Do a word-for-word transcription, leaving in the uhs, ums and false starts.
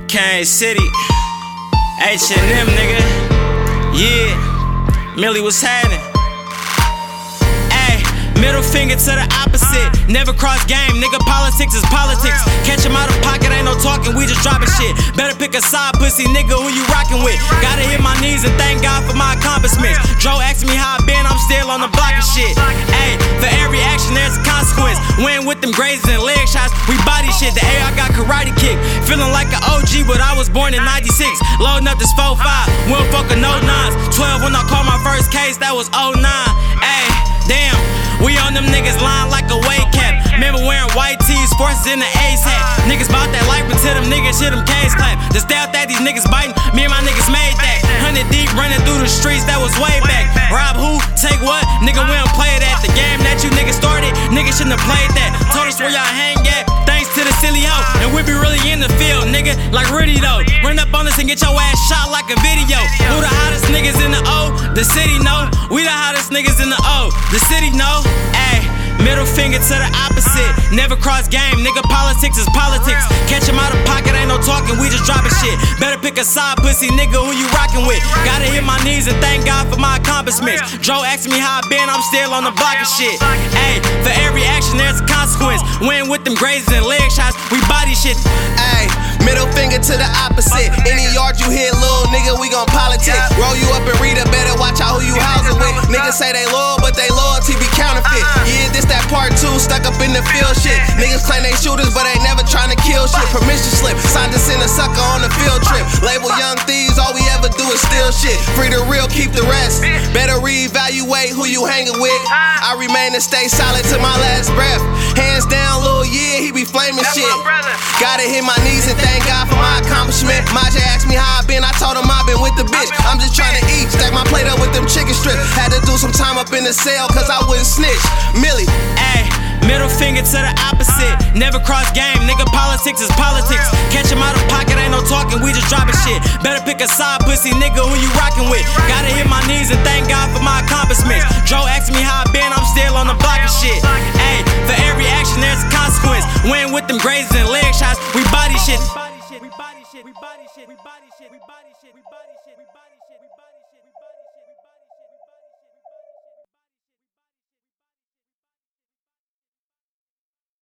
Kansas City, H and M, nigga. Yeah, Millie, what's happening? Ayy, middle finger to the opposite. Never cross game, nigga. Politics is politics. Catch him out of pocket, ain't no talking, we just dropping shit. Better pick a side, pussy nigga, who you rockin' with. Gotta hit my knees and thank God for my accomplishments. Dro asked me how I been, I'm still on the block and shit. Ayy, for every action there's a consequence. Win with them grazes and leg shots, we body shit. The A I got karate kick. Feeling like an O G, but I was born in ninety-six. Loading up this four five, we don't fuck with no nines. twelve when I called my first case, that was oh nine. Ayy, damn, we on them niggas line like a weight cap. Remember wearing white tees, forces in the ace hat. Niggas bout that life until them niggas hit them case clap. The style that these niggas biting, me and my niggas made that. Hundred deep running through the streets, that was way back. Rob who, take what, nigga we don't play that. The game that you niggas started, niggas shouldn't have played that. Told us where y'all hang at, thanks to the silly hoe. And we be really in the field, nigga, like Riddy though. Run up on us and get your ass shot like a video. Who the hottest niggas in the O? The city know. We the hottest niggas in the O. The city know. Ayy, middle finger to the opposite. Never cross game, nigga. Politics is politics. Catch him out of pocket, ain't no talking, we just dropping shit. Better pick a side, pussy nigga, who you rockin' with. Gotta hit my knees and thank God for my accomplishments. Dro asked me how I been, I'm still on the block and shit. Ayy, for every action there's a consequence. Win with them grazes and leg shots, we body shit. Ayy, middle finger to the opposite. Any yard you hit, little nigga, we gon' politic. Roll you up and read it, better watch out who you housing with. Niggas say they loyal, but they loyalty be counterfeit. Yeah, this that part two, stuck up in the field shit. Niggas claim they shooters, but ain't never trying to kill shit. Permission slip, signed to send a sucker on a field trip. Label young thieves, all we ever do is steal shit. Free the real, keep the rest. Better reevaluate who you hanging with. I remain and stay solid to my last breath. Hands down, little yeah, he be flaming shit. Gotta hit my knees and thank God for my accomplishment. Maja asked me how I been, I told him I been with the bitch. I'm just trying to eat, stack my plate up with them chicken strips. Had to do some time up in the cell, cause I wouldn't snitch. Millie. Ayy, middle finger to the opposite. Never cross game, nigga. Politics is politics. Catch him out of pocket, ain't no talking, we just dropping shit. Better pick a side, pussy nigga, who you rockin' with. Gotta hit my knees and thank God for my accomplishments. Dro asked me how I been, I'm still on the block and shit. Ayy, for every action there's a consequence. Win with them grazes and leg shots, we body shit. We body shit, we body shit, we body shit, we body shit, we body shit, we body shit, we body shit.